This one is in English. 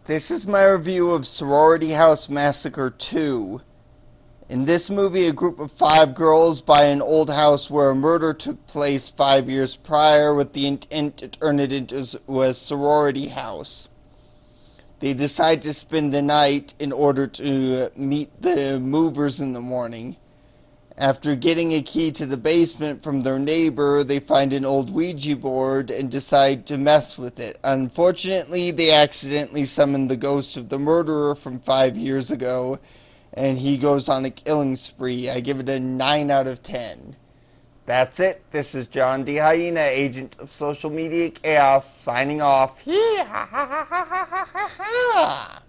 This is my review of Sorority House Massacre 2. In this movie, a group of 5 girls buy an old house where a murder took place 5 years prior with the intent to turn it into a sorority house. They decide to spend the night in order to meet the movers in the morning. After getting a key to the basement from their neighbor, they find an old Ouija board and decide to mess with it. Unfortunately, they accidentally summon the ghost of the murderer from 5 years ago, and he goes on a killing spree. I give it a 9 out of 10. That's it. This is John D. Hyena, agent of social media chaos, signing off. Hee ha ha ha ha ha ha ha.